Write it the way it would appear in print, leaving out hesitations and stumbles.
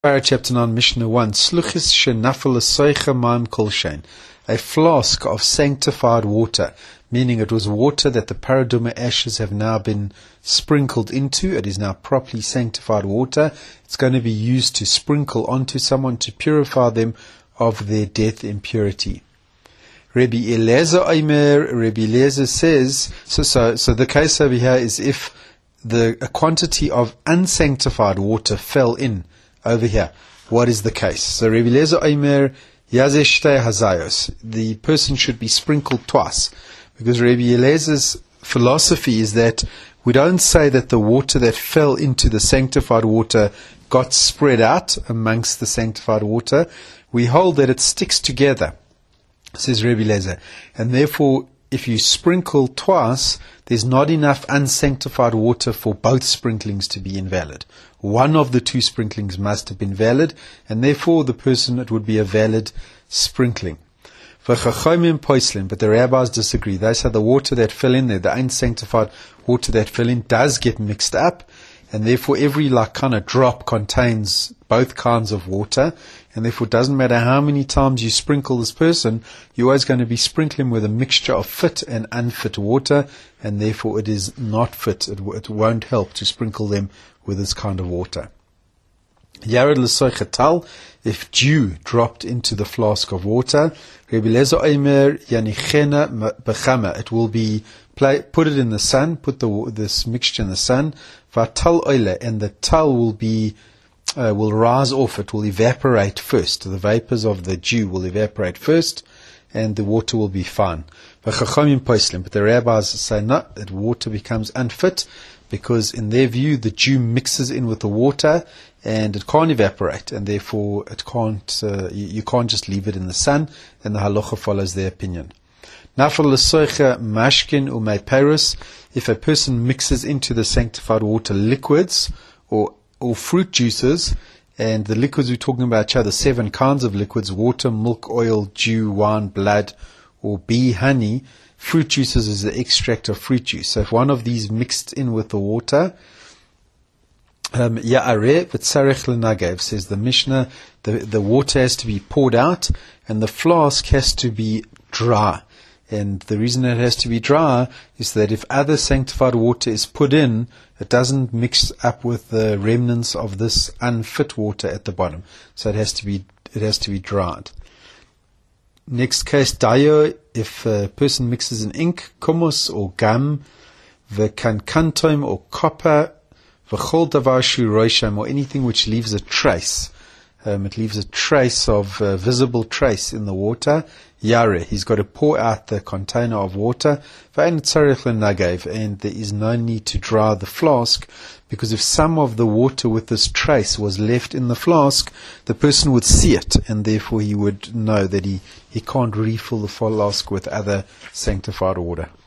Chapter 9, Mishnah 1. Sluchis shenafel soicha man kolshein. A flask of sanctified water, meaning it was water that the paraduma ashes have now been sprinkled into. It is now properly sanctified water. It's going to be used to sprinkle onto someone to purify them of their death impurity. Rabbi Eliezer says, so the case over here is if a quantity of unsanctified water fell in over here. What is the case? So Rabbi Eliezer Omer Yazeh Shtei Hazayos. The person should be sprinkled twice, because Rabbi Eliezer's philosophy is that we don't say that the water that fell into the sanctified water got spread out amongst the sanctified water. We hold that it sticks together, says Rabbi Eliezer, and therefore if you sprinkle twice, there's not enough unsanctified water for both sprinklings to be invalid. One of the two sprinklings must have been valid, and therefore it would be a valid sprinkling. But the rabbis disagree. They say the water that fell in there, the unsanctified water that fell in, does get mixed up, and therefore every kind of drop contains both kinds of water, and therefore it doesn't matter how many times you sprinkle this person, you're always going to be sprinkling with a mixture of fit and unfit water, and therefore it is not fit. It won't help to sprinkle them with this kind of water. Yared l'soichetal, if dew dropped into the flask of water, Rabbi Eliezer Omer yanichena b'chama, it will be put it in the sun, put this mixture in the sun, v'tal oile, and the tal will rise off, it will evaporate first. The vapors of the dew will evaporate first, and the water will be fine. But the rabbis say no, that water becomes unfit, because in their view the dew mixes in with the water and it can't evaporate, and therefore it can't. You can't just leave it in the sun, and the halacha follows their opinion. If a person mixes into the sanctified water liquids or fruit juices, and the liquids we're talking about are the 7 kinds of liquids: water, milk, oil, dew, wine, blood, or bee honey. Fruit juices is the extract of fruit juice. So if one of these mixed in with the water, Ya'areh v'tzarech l'nagav, says the Mishnah, the water has to be poured out and the flask has to be dry. And the reason it has to be dry is that if other sanctified water is put in, it doesn't mix up with the remnants of this unfit water at the bottom. So it has to be dried. Next case, dayo, if a person mixes in ink, kumus or gum, v'kankantom or copper, v'chol davar shu rosham, or anything which leaves a trace. It leaves a trace of visible trace in the water. Yare, he's got to pour out the container of water. And there is no need to dry the flask, because if some of the water with this trace was left in the flask, the person would see it, and therefore he would know that he can't refill the flask with other sanctified water.